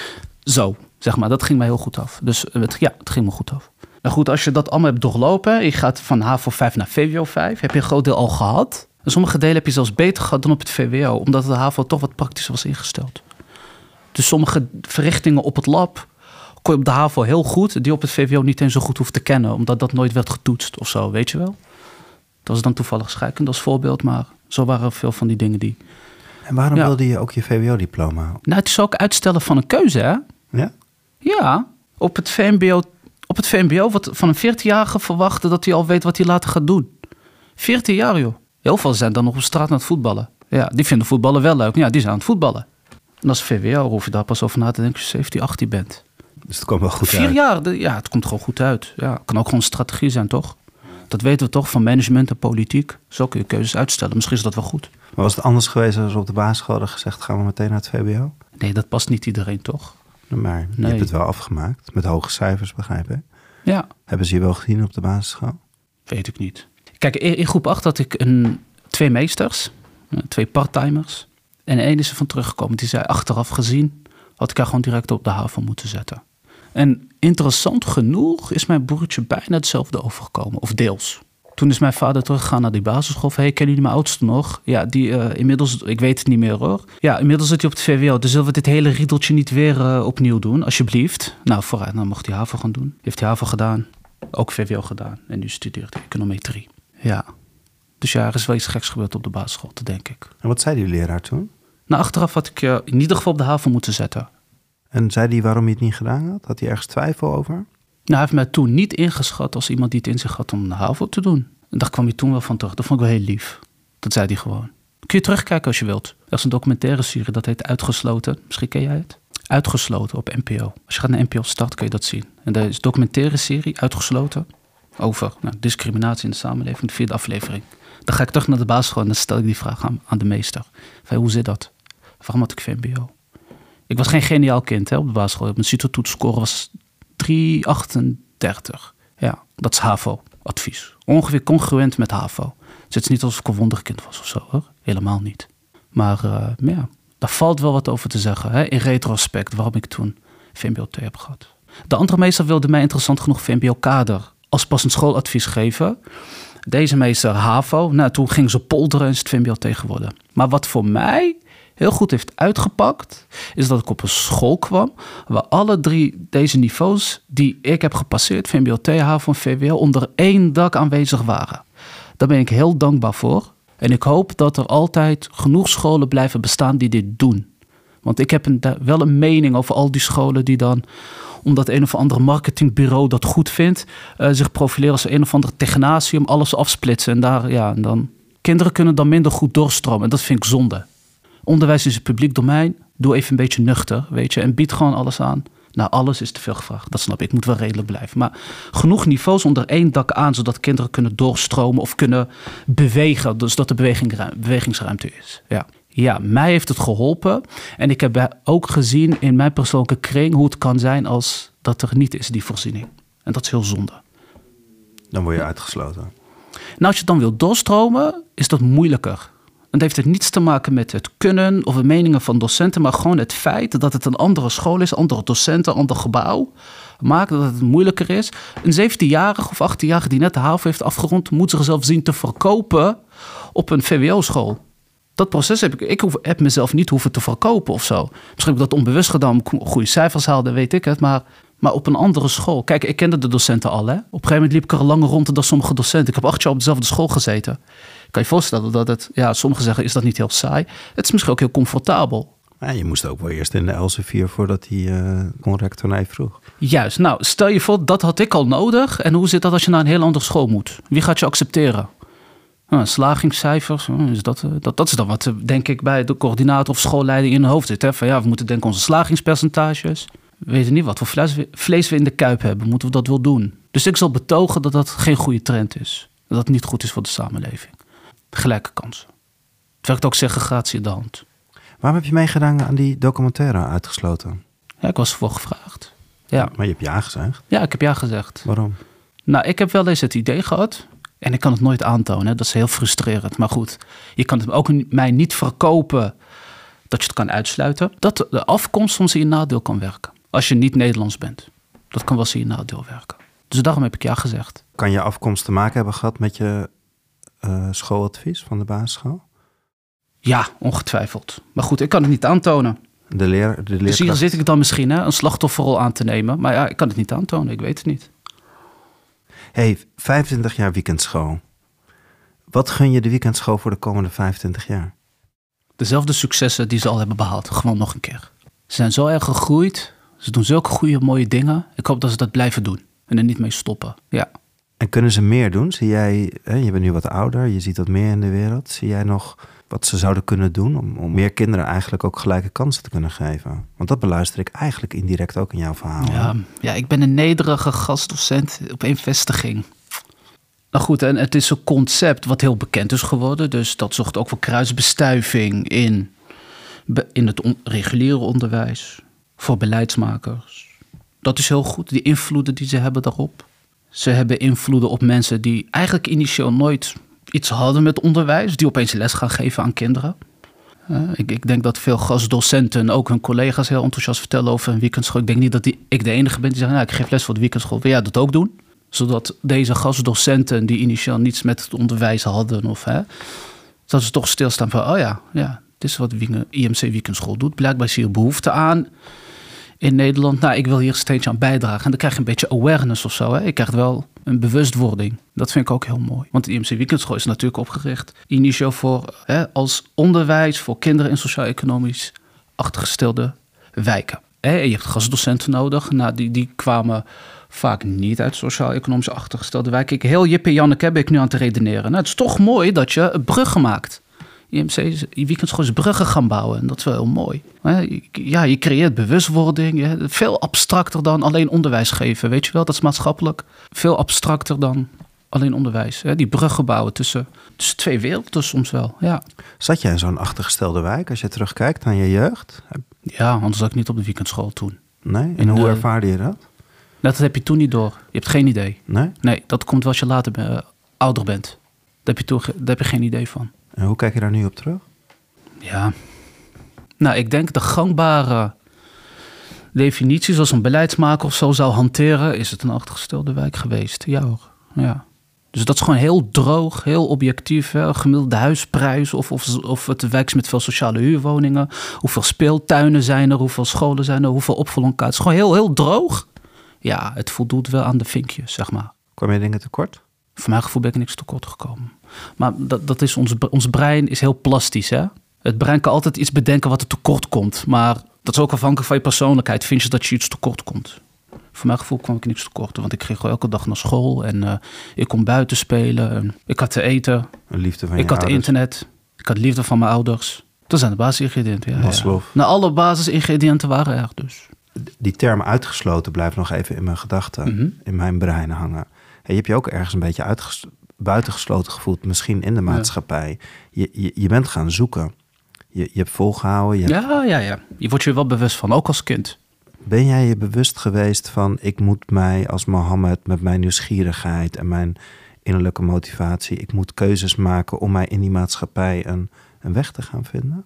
Zo, zeg maar, dat ging mij heel goed af. Dus het, ja, het ging me goed af. Nou goed, als je dat allemaal hebt doorlopen, je gaat van HAVO vijf naar V W O vijf, heb je een groot deel al gehad. En sommige delen heb je zelfs beter gehad dan op het V W O, omdat de HAVO toch wat praktischer was ingesteld. Dus sommige verrichtingen op het lab kon je op de HAVO heel goed, die op het V W O niet eens zo goed hoeft te kennen, omdat dat nooit werd getoetst of zo, weet je wel. Dat was dan toevallig scheikunde als voorbeeld, maar zo waren er veel van die dingen die... En waarom ja. wilde je ook je V W O-diploma? Nou, het is ook uitstellen van een keuze, hè? Ja? Ja, op het V M B O, op het V M B O wordt van een veertienjarige verwachten dat hij al weet wat hij later gaat doen. veertien jaar, joh. Heel veel zijn dan nog op straat aan het voetballen. Ja, die vinden voetballen wel leuk. Ja, die zijn aan het voetballen. En als V W O hoef je daar pas over na te denken als je zeventien, achttien bent. Dus het komt wel goed Vier uit. jaar, de, ja, het komt gewoon goed uit. Ja, het kan ook gewoon strategie zijn, toch? Dat weten we toch van management en politiek. Zo kun je keuzes uitstellen. Misschien is dat wel goed. Maar was het anders geweest als op de basisschool hadden gezegd... gaan we meteen naar het V B O? Nee, dat past niet iedereen, toch? Maar je Nee. hebt het wel afgemaakt. Met hoge cijfers, begrijp ik. Ja. Hebben ze je wel gezien op de basisschool? Weet ik niet. Kijk, in in groep acht had ik een, twee meesters, eh, twee parttimers. En één is er van teruggekomen. Die zei, achteraf gezien had ik haar gewoon direct op de HAVO moeten zetten. En interessant genoeg is mijn broertje bijna hetzelfde overgekomen. Of deels. Toen is mijn vader teruggegaan naar die basisschool. Hé, hey, kennen jullie mijn oudste nog? Ja, die uh, inmiddels, ik weet het niet meer hoor. Ja, inmiddels zit hij op het V W O. Dus zullen we dit hele riedeltje niet weer uh, opnieuw doen, alsjeblieft? Nou, vooruit, dan mocht hij HAVO gaan doen. Heeft hij HAVO gedaan, ook V W O gedaan. En nu studeert hij econometrie. Ja, dus ja, er is wel iets geks gebeurd op de basisschool, dat denk ik. En wat zei die leraar toen? Nou, achteraf had ik je in ieder geval op de HAVO moeten zetten. En zei hij waarom je het niet gedaan had? Had hij ergens twijfel over? Nou, hij heeft mij toen niet ingeschat als iemand die het in zich had om de HAVO te doen. En daar kwam hij toen wel van terug. Dat vond ik wel heel lief. Dat zei hij gewoon. Kun je terugkijken als je wilt. Er is een documentaire serie, dat heet Uitgesloten. Misschien ken jij het? Uitgesloten op N P O. Als je gaat naar N P O Start, kun je dat zien. En dat is een documentaire serie, Uitgesloten, over nou, discriminatie in de samenleving, de vierde aflevering. Dan ga ik terug naar de basisschool en dan stel ik die vraag aan, aan de meester. Van, hoe zit dat? Waarom had ik V M B O? Ik was geen geniaal kind hè, op de basisschool. Mijn CITO-toetsscore was drie komma achtendertig. Ja, dat is HAVO-advies. Ongeveer congruent met HAVO. Dus het is niet alsof ik een wonderkind was of zo, hoor. Helemaal niet. Maar uh, ja, daar valt wel wat over te zeggen. Hè? In retrospect, waarom ik toen V M B O twee heb gehad. De andere meester wilde mij interessant genoeg V M B O-kader als passend schooladvies geven. Deze meester HAVO. Nou, toen ging ze polderen en is het V M B O twee geworden. Maar wat voor mij heel goed heeft uitgepakt, is dat ik op een school kwam waar alle drie deze niveaus die ik heb gepasseerd, V M B O twee, HAVO en V W O, onder één dak aanwezig waren. Daar ben ik heel dankbaar voor. En ik hoop dat er altijd genoeg scholen blijven bestaan die dit doen. Want ik heb een, wel een mening over al die scholen die dan, omdat een of ander marketingbureau dat goed vindt, uh, zich profileren als een of ander technatium, alles afsplitsen. En daar, ja, en dan, kinderen kunnen dan minder goed doorstromen. En dat vind ik zonde. Onderwijs is het publiek domein. Doe even een beetje nuchter, weet je. En bied gewoon alles aan. Nou, alles is te veel gevraagd. Dat snap ik. Ik moet wel redelijk blijven. Maar genoeg niveaus onder één dak aan, zodat kinderen kunnen doorstromen of kunnen bewegen. Dus dat er beweging, bewegingsruimte is. Ja. Ja, mij heeft het geholpen. En ik heb ook gezien in mijn persoonlijke kring hoe het kan zijn als dat er niet is, die voorziening. En dat is heel zonde. Dan word je uitgesloten. Nou, als je dan wilt doorstromen, is dat moeilijker. En dat heeft het niets te maken met het kunnen of de meningen van docenten, maar gewoon het feit dat het een andere school is, andere docenten, ander gebouw, maakt dat het moeilijker is. Een zeventienjarige of achttienjarige die net de HAVO heeft afgerond, moet zichzelf zien te verkopen op een V W O-school. Dat proces heb ik, ik hoef, heb mezelf niet hoeven te verkopen of zo. Misschien heb ik dat onbewust gedaan, omdat ik goede cijfers haalde, weet ik het, maar, maar op een andere school. Kijk, ik kende de docenten al, hè. Op een gegeven moment liep ik er al langer rond dan sommige docenten. Ik heb acht jaar op dezelfde school gezeten. Kan je voorstellen dat het, ja, sommigen zeggen, is dat niet heel saai? Het is misschien ook heel comfortabel. Ja, je moest ook wel eerst in de Elsevier voordat hij uh, rector naar je vroeg. Juist, nou, stel je voor, dat had ik al nodig. En hoe zit dat als je naar een heel andere school moet? Wie gaat je accepteren? Nou, slagingscijfers, is dat, dat, dat is dan wat, denk ik, bij de coördinator of schoolleiding in hun hoofd zit. Hè? Van ja, we moeten denken onze slagingspercentages. We weten niet wat voor vlees we, vlees we in de kuip hebben. Moeten we dat wel doen? Dus ik zal betogen dat dat geen goede trend is. Dat het niet goed is voor de samenleving. Gelijke kansen. Het werkt ook segregatie in de hand. Waarom heb je meegedaan aan die documentaire Uitgesloten? Ja, ik was ervoor gevraagd. Ja. Maar je hebt ja gezegd. Ja, ik heb ja gezegd. Waarom? Nou, ik heb wel eens het idee gehad. En ik kan het nooit aantonen. Hè? Dat is heel frustrerend. Maar goed, je kan het ook mij niet verkopen dat je het kan uitsluiten. Dat de afkomst soms in je nadeel kan werken. Als je niet Nederlands bent. Dat kan wel eens in je nadeel werken. Dus daarom heb ik ja gezegd. Kan je afkomst te maken hebben gehad met je uh, schooladvies van de basisschool? Ja, ongetwijfeld. Maar goed, ik kan het niet aantonen. De leer, de dus hier zit ik dan misschien hè, een slachtofferrol aan te nemen. Maar ja, ik kan het niet aantonen. Ik weet het niet. Hey, vijfentwintig jaar weekendschool. Wat gun je de weekendschool voor de komende vijfentwintig jaar? Dezelfde successen die ze al hebben behaald. Gewoon nog een keer. Ze zijn zo erg gegroeid. Ze doen zulke goede, mooie dingen. Ik hoop dat ze dat blijven doen. En er niet mee stoppen. Ja. En kunnen ze meer doen? Zie jij, hè, je bent nu wat ouder. Je ziet wat meer in de wereld. Zie jij nog wat ze zouden kunnen doen om, om meer kinderen eigenlijk ook gelijke kansen te kunnen geven? Want dat beluister ik eigenlijk indirect ook in jouw verhaal. Ja, ja, ik ben een nederige gastdocent op één vestiging. Nou goed, en het is een concept wat heel bekend is geworden. Dus dat zorgt ook voor kruisbestuiving in, in het on, reguliere onderwijs. Voor beleidsmakers. Dat is heel goed, die invloeden die ze hebben daarop. Ze hebben invloeden op mensen die eigenlijk initieel nooit iets hadden met onderwijs. Die opeens les gaan geven aan kinderen. Uh, ik, ik denk dat veel gastdocenten ook hun collega's heel enthousiast vertellen over een weekendschool. Ik denk niet dat die, ik de enige ben die zegt, nou, ik geef les voor de weekendschool. Wil jij dat ook doen? Zodat deze gastdocenten die initieel niets met het onderwijs hadden, of, hè, dat ze toch stilstaan van, oh ja, ja, dit is wat de I M C weekendschool doet. Blijkbaar is hier behoefte aan in Nederland. Nou, ik wil hier steeds aan bijdragen. En dan krijg je een beetje awareness of zo. Hè. Je krijgt wel een bewustwording. Dat vind ik ook heel mooi. Want de I M C weekendschool is natuurlijk opgericht initieel voor, hè, als onderwijs voor kinderen in sociaal-economisch achtergestelde wijken. Hè, en je hebt gastdocenten nodig. Nou, die, die kwamen vaak niet uit sociaal-economisch achtergestelde wijken. Ik, heel Jip en Janneke ben ik nu aan te redeneren. Nou, het is toch mooi dat je bruggen maakt. I M C is, die weekendschool is bruggen gaan bouwen. En dat is wel heel mooi. Ja, je creëert bewustwording. Ja, veel abstracter dan alleen onderwijs geven. Weet je wel, dat is maatschappelijk. Veel abstracter dan alleen onderwijs. Die bruggen bouwen tussen, tussen twee werelden soms wel. Ja. Zat jij in zo'n achtergestelde wijk als je terugkijkt aan je jeugd? Ja, anders zat ik niet op de weekendschool toen. Nee? En hoe de, ervaarde je dat? Dat heb je toen niet door. Je hebt geen idee. Nee? Nee, dat komt wel als je later uh, ouder bent. Daar heb, je toen, daar heb je geen idee van. En hoe kijk je daar nu op terug? Ja, nou, ik denk de gangbare definitie zoals een beleidsmaker of zo zou hanteren, is het een achtergestelde wijk geweest. Ja hoor, ja. Dus dat is gewoon heel droog, heel objectief. Hè? Gemiddelde huisprijs of, of, of het wijk is met veel sociale huurwoningen. Hoeveel speeltuinen zijn er, hoeveel scholen zijn er, hoeveel opvullokaart. Het is gewoon heel, heel droog. Ja, het voldoet wel aan de vinkjes, zeg maar. Kwam je dingen tekort? Voor mijn gevoel ben ik niks tekort gekomen. Maar dat, dat is ons, ons brein is heel plastisch. Hè? Het brein kan altijd iets bedenken wat er tekort komt. Maar dat is ook afhankelijk van je persoonlijkheid. Vind je dat je iets tekort komt? Voor mijn gevoel kwam ik niks tekort. Want ik ging gewoon elke dag naar school. En uh, ik kon buiten spelen. En ik had te eten. Een liefde van je Ik had ouders. internet. Ik had liefde van mijn ouders. Dat zijn de basisingrediënten. Ja, Maslow. ja. Nou, alle basisingrediënten waren er dus. Die term uitgesloten blijft nog even in mijn gedachten. Mm-hmm. In mijn brein hangen. Hey, je hebt je ook ergens een beetje uitges- buitengesloten gevoeld. Misschien in de maatschappij. Ja. Je, je, je bent gaan zoeken. Je, je hebt volgehouden. Je hebt... Ja, ja, ja. Je wordt je wel bewust van. Ook als kind. Ben jij je bewust geweest van, ik moet mij als Mohammed met mijn nieuwsgierigheid en mijn innerlijke motivatie, ik moet keuzes maken om mij in die maatschappij een, een weg te gaan vinden?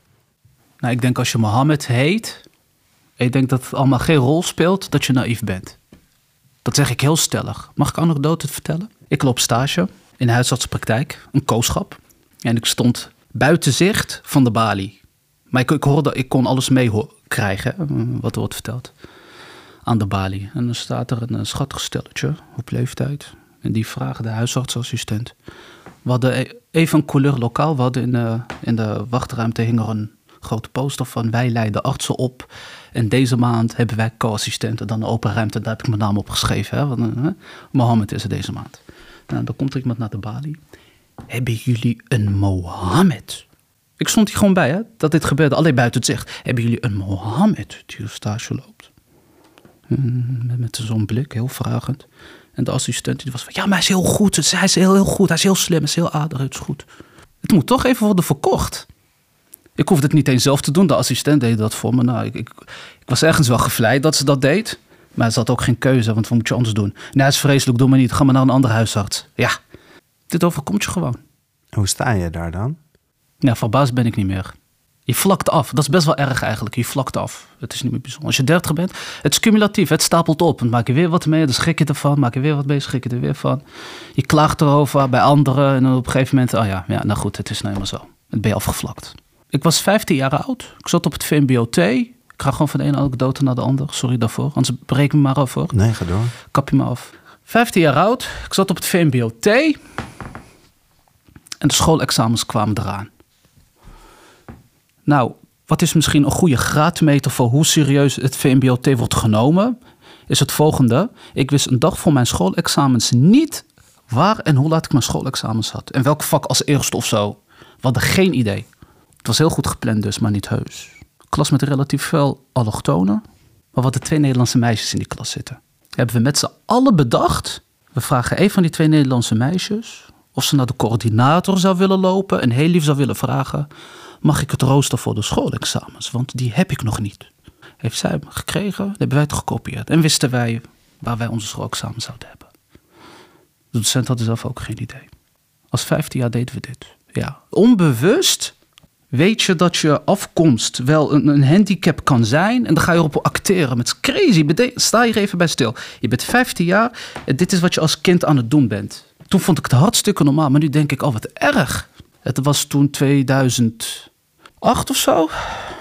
Nou, ik denk als je Mohammed heet, ik denk dat het allemaal geen rol speelt dat je naïef bent. Dat zeg ik heel stellig. Mag ik anekdote vertellen? Ik loop stage in de huisartsenpraktijk, een kooschap. En ik stond buiten zicht van de balie. Maar ik, ik hoorde, ik kon alles mee krijgen, wat er wordt verteld, aan de balie. En dan staat er een schattig stelletje op leeftijd. En die vragen de huisartsassistent. We hadden even een couleur lokaal. We hadden in de, in de wachtruimte hing er een grote poster van wij leiden artsen op. En deze maand hebben wij co-assistenten. Dan de open ruimte, daar heb ik mijn naam op geschreven. Hè? Want, hè? Mohammed is er deze maand. Nou, dan komt er iemand naar de balie. Hebben jullie een Mohammed? Ik stond hier gewoon bij, hè, dat dit gebeurde. Alleen buiten het zicht. Hebben jullie een Mohammed die op stage loopt? Met, met zo'n blik, heel vragend. En de assistent die was van, ja, maar hij is heel goed. Hij is heel, heel goed. Hij is heel slim. Hij is heel aardig. Het is goed. Het moet toch even worden verkocht. Ik hoefde het niet eens zelf te doen. De assistent deed dat voor me. Nou, ik, ik, ik was ergens wel gevleid dat ze dat deed. Maar ze had ook geen keuze, want wat moet je anders doen? Nee, het is vreselijk, doe maar niet. Ga maar naar een andere huisarts. Ja, dit overkomt je gewoon. Hoe sta je daar dan? Ja, verbaasd ben ik niet meer. Je vlakt af. Dat is best wel erg eigenlijk. Je vlakt af. Het is niet meer bijzonder. Als je dertig bent, het is cumulatief. Het stapelt op. Dan maak je weer wat mee, dan schrik je ervan. Maak je weer wat mee, schrik je er weer van. Je klaagt erover bij anderen. En dan op een gegeven moment, oh ja, ja nou goed, het is nou helemaal zo. Het ben je afgevlakt. Ik was vijftien jaar oud. Ik zat op het V M B O T. Ik ga gewoon van de ene anekdote naar de andere. Sorry daarvoor. Anders breek me maar af hoor. Nee, ga door. Kap je me af. vijftien jaar oud. Ik zat op het V M B O T. En de schoolexamens kwamen eraan. Nou, wat is misschien een goede graadmeter voor hoe serieus het V M B O T wordt genomen, is het volgende. Ik wist een dag voor mijn schoolexamens niet waar en hoe laat ik mijn schoolexamens had. En welk vak als eerste of zo. We hadden geen idee. Het was heel goed gepland dus, maar niet heus. Klas met relatief veel allochtonen. Maar we hadden twee Nederlandse meisjes in die klas zitten. Hebben we met z'n allen bedacht, we We vragen een van die twee Nederlandse meisjes of ze naar de coördinator zou willen lopen en heel lief zou willen vragen: mag ik het rooster voor de schoolexamens? Want die heb ik nog niet. Heeft zij hem gekregen, dat hebben wij het gekopieerd. En wisten wij waar wij onze schoolexamens zouden hebben. De docent had zelf ook geen idee. Als vijftien jaar deden we dit. Ja, onbewust weet je dat je afkomst wel een, een handicap kan zijn. En dan ga je erop acteren. Het is crazy. Bede- Sta hier even bij stil. Je bent vijftien jaar en dit is wat je als kind aan het doen bent. Toen vond ik het hartstikke normaal. Maar nu denk ik, oh wat erg. Het was toen tweeduizend acht of zo.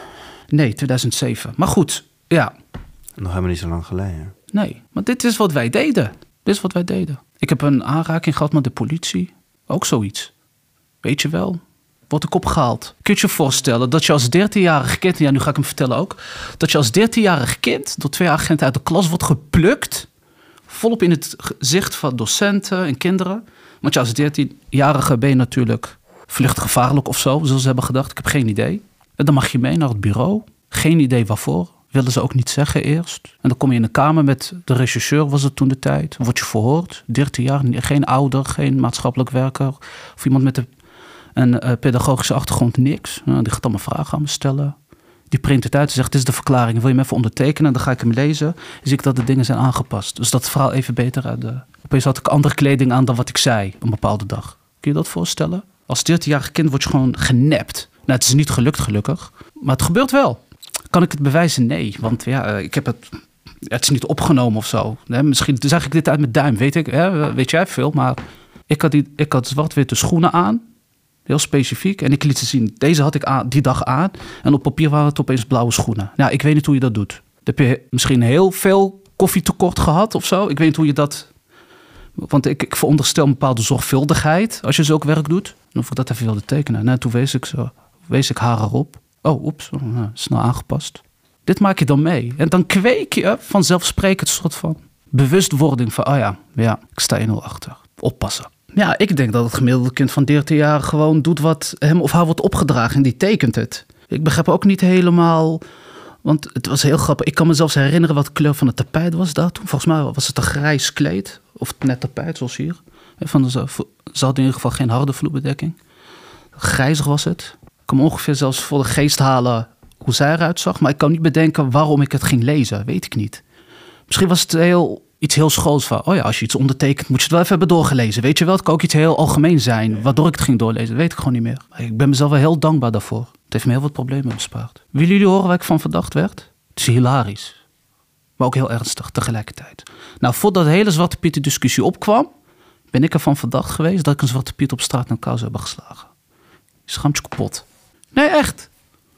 Nee, tweeduizend zeven. Maar goed, ja. Nog helemaal niet zo lang geleden. Nee, maar dit is wat wij deden. Dit is wat wij deden. Ik heb een aanraking gehad met de politie. Ook zoiets. Weet je wel? Word ik opgehaald. Kun je je voorstellen dat je als dertienjarig kind... Ja, nu ga ik hem vertellen ook. Dat je als dertienjarig kind door twee agenten uit de klas wordt geplukt. Volop in het gezicht van docenten en kinderen. Want je als dertienjarige ben je natuurlijk vluchtgevaarlijk of zo. Zoals ze hebben gedacht. Ik heb geen idee. En dan mag je mee naar het bureau. Geen idee waarvoor. Wilden ze ook niet zeggen eerst. En dan kom je in de kamer met de rechercheur, was het toen de tijd. Word je verhoord. dertien jaar, geen ouder, geen maatschappelijk werker. Of iemand met een, een uh, pedagogische achtergrond, niks. Nou, die gaat allemaal vragen aan me stellen. Die print het uit en zegt, dit is de verklaring. Wil je hem even ondertekenen? Dan ga ik hem lezen. Dan zie ik dat de dingen zijn aangepast. Dus dat het verhaal even beter uit de... Opeens had ik andere kleding aan dan wat ik zei op een bepaalde dag. Kun je dat voorstellen? Als dertienjarig kind word je gewoon genept. Nou, het is niet gelukt, gelukkig. Maar het gebeurt wel. Kan ik het bewijzen? Nee. Want ja, ik heb het... Het is niet opgenomen of zo. Misschien zeg ik dit uit mijn duim, weet ik. Weet jij veel. Maar ik had, die, ik had zwart-witte schoenen aan. Heel specifiek. En ik liet ze zien. Deze had ik aan, die dag aan. En op papier waren het opeens blauwe schoenen. Nou, ik weet niet hoe je dat doet. Heb je misschien heel veel koffietekort gehad of zo? Ik weet niet hoe je dat... Want ik, ik veronderstel een bepaalde zorgvuldigheid als je zulk werk doet. En of ik dat even wilde tekenen. Nou, toen wees ik, zo, wees ik haar erop. Oh, oeps, oh, nou, snel aangepast. Dit maak je dan mee. En dan kweek je vanzelfsprekend een soort van bewustwording van... oh ja, ja, ik sta één nul achter. Oppassen. Ja, ik denk dat het gemiddelde kind van dertien jaar gewoon doet wat hem of haar wordt opgedragen. En die tekent het. Ik begrijp ook niet helemaal... Want het was heel grappig. Ik kan me zelfs herinneren wat de kleur van het tapijt was daar toen. Volgens mij was het een grijs kleed. Of net tapijt, zoals hier. Van de, ze hadden in ieder geval geen harde vloerbedekking. Grijzig was het. Ik kan me ongeveer zelfs voor de geest halen hoe zij eruit zag. Maar ik kan niet bedenken waarom ik het ging lezen. Weet ik niet. Misschien was het heel, iets heel schools van... oh ja, als je iets ondertekent moet je het wel even hebben doorgelezen. Weet je wel, het kan ook iets heel algemeen zijn... waardoor ik het ging doorlezen. Dat weet ik gewoon niet meer. Maar ik ben mezelf wel heel dankbaar daarvoor. Het heeft me heel wat problemen bespaard. Willen jullie horen waar ik van verdacht werd? Het is hilarisch. Maar ook heel ernstig tegelijkertijd. Nou, voordat de hele Zwarte Piet discussie opkwam... ben ik ervan verdacht geweest... dat ik een Zwarte Piet op straat naar kous heb geslagen. Je schaamt je kapot. Nee, echt.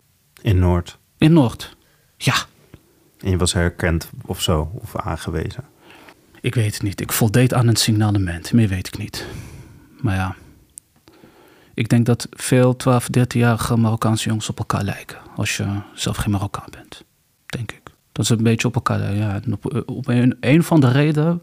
In Noord? In Noord, ja. En je was herkend of zo, of aangewezen? Ik weet het niet. Ik voldeed aan een signalement. Meer weet ik niet. Maar ja... Ik denk dat veel twaalf, dertienjarige Marokkaanse jongens op elkaar lijken. Als je zelf geen Marokkaan bent. Denk ik. Dat is een beetje op elkaar lijken. Ja, op, op een, een van de redenen...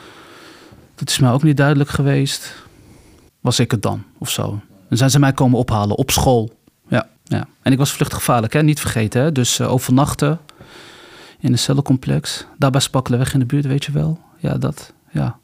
Dat is mij ook niet duidelijk geweest. Was ik het dan, of zo. Dan zijn ze mij komen ophalen op school. Ja, ja. En ik was vluchtgevaarlijk, hè? Niet vergeten. Hè? Dus uh, overnachten in een cellencomplex. Daarbij Spakkelenweg in de buurt, weet je wel. Ja, dat, ja.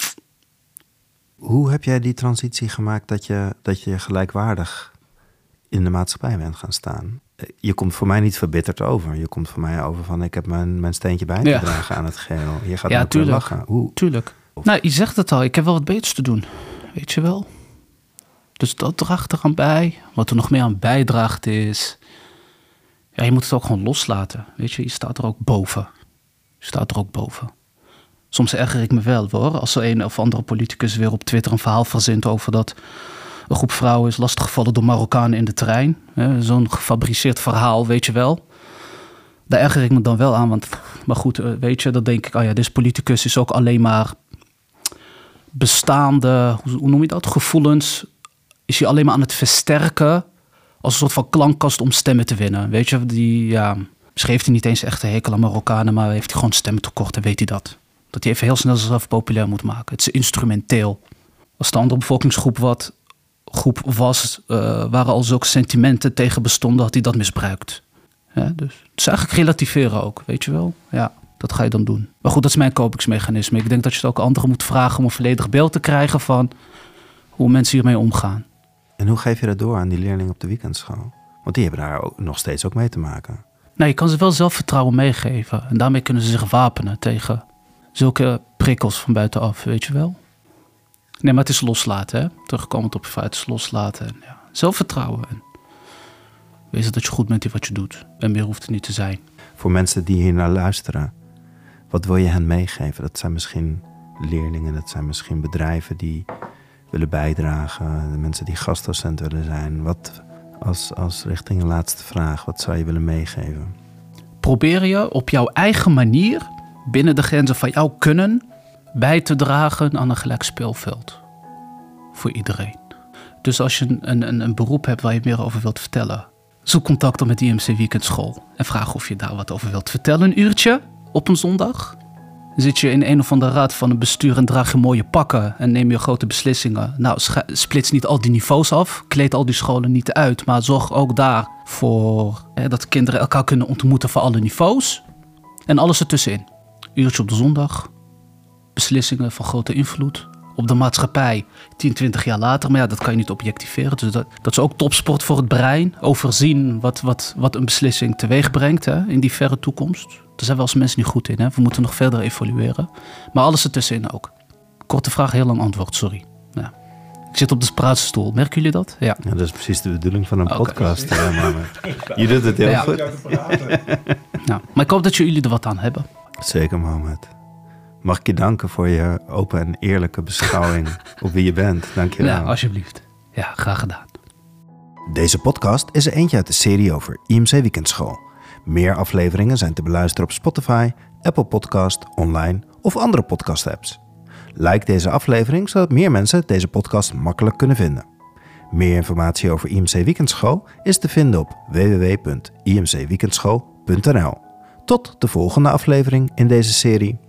Hoe heb jij die transitie gemaakt dat je, dat je gelijkwaardig in de maatschappij bent gaan staan? Je komt voor mij niet verbitterd over. Je komt voor mij over van ik heb mijn, mijn steentje bij te ja. dragen aan het geheel. Je gaat ja, tuurlijk. lachen. Hoe? Tuurlijk. Nou, je zegt het al. Ik heb wel wat beters te doen. Weet je wel. Dus dat draagt er aan bij. Wat er nog meer aan bijdraagt is... Ja, je moet het ook gewoon loslaten. Weet je, je staat er ook boven. Je staat er ook boven. Soms erger ik me wel, hoor. Als er een of andere politicus weer op Twitter een verhaal verzint over dat een groep vrouwen is lastiggevallen door Marokkanen in de trein. Zo'n gefabriceerd verhaal, weet je wel. Daar erger ik me dan wel aan. Want, maar goed, weet je, dan denk ik... Oh ja, deze politicus is ook alleen maar bestaande... Hoe noem je dat? Gevoelens... Is hij alleen maar aan het versterken... als een soort van klankkast om stemmen te winnen. Weet je, die... Ja, misschien heeft hij niet eens echt een hekel aan Marokkanen... maar heeft hij gewoon stemmentekort en weet hij dat. Dat hij even heel snel zichzelf populair moet maken. Het is instrumenteel. Als de andere bevolkingsgroep wat groep was... Uh, waren al zulke sentimenten tegen bestonden... had hij dat misbruikt. Ja, dus het is eigenlijk relativeren ook, weet je wel. Ja, Dat ga je dan doen. Maar goed, dat is mijn kopingsmechanisme. Ik denk dat je het ook anderen moet vragen om een volledig beeld te krijgen van hoe mensen hiermee omgaan. En hoe geef je dat door aan die leerlingen op de weekendschool? Want die hebben daar ook nog steeds ook mee te maken. Nou, je kan ze wel zelfvertrouwen meegeven. En daarmee kunnen ze zich wapenen tegen zulke prikkels van buitenaf, weet je wel. Nee, maar het is loslaten, hè. Terugkomend op je feit, het is loslaten. En, ja, zelfvertrouwen. En wees dat je goed bent in wat je doet. En meer hoeft het niet te zijn. Voor mensen die hier naar luisteren, wat wil je hen meegeven? Dat zijn misschien leerlingen, dat zijn misschien bedrijven die willen bijdragen. De mensen die gastdocent willen zijn. Wat als, als richting een laatste vraag, wat zou je willen meegeven? Probeer je op jouw eigen manier, binnen de grenzen van jouw kunnen, bij te dragen aan een gelijk speelveld. Voor iedereen. Dus als je een, een, een beroep hebt waar je meer over wilt vertellen, zoek contact op met I M C Weekendschool. En vraag of je daar wat over wilt vertellen. Een uurtje op een zondag. Zit je in een of andere raad van een bestuur en draag je mooie pakken en neem je grote beslissingen. Nou, splits niet al die niveaus af. Kleed al die scholen niet uit. Maar zorg ook daarvoor hè, dat kinderen elkaar kunnen ontmoeten voor alle niveaus. En alles ertussenin. Uurtje op de zondag. Beslissingen van grote invloed op de maatschappij tien, twintig jaar later. Maar ja, dat kan je niet objectiveren. Dus dat, dat is ook topsport voor het brein. Overzien wat, wat, wat een beslissing teweeg brengt hè, in die verre toekomst. Daar zijn we als mensen niet goed in. Hè? We moeten nog verder evalueren. Maar alles ertussenin ook. Korte vraag, heel lang antwoord, sorry. Ja. Ik zit op de spraatstoel. Merken jullie dat? Ja. Ja, dat is precies de bedoeling van een okay. podcast. Ja, je doet het heel ja. goed. Ja. Maar ik hoop dat jullie er wat aan hebben. Zeker, Mohamed. Mag ik je danken voor je open en eerlijke beschouwing op wie je bent. Dank je wel. Ja, alsjeblieft. Ja, graag gedaan. Deze podcast is er eentje uit de serie over I M C Weekendschool. Meer afleveringen zijn te beluisteren op Spotify, Apple Podcast, online of andere podcast-apps. Like deze aflevering, zodat meer mensen deze podcast makkelijk kunnen vinden. Meer informatie over I M C Weekendschool is te vinden op w w w punt i m c weekendschool punt n l. Tot de volgende aflevering in deze serie.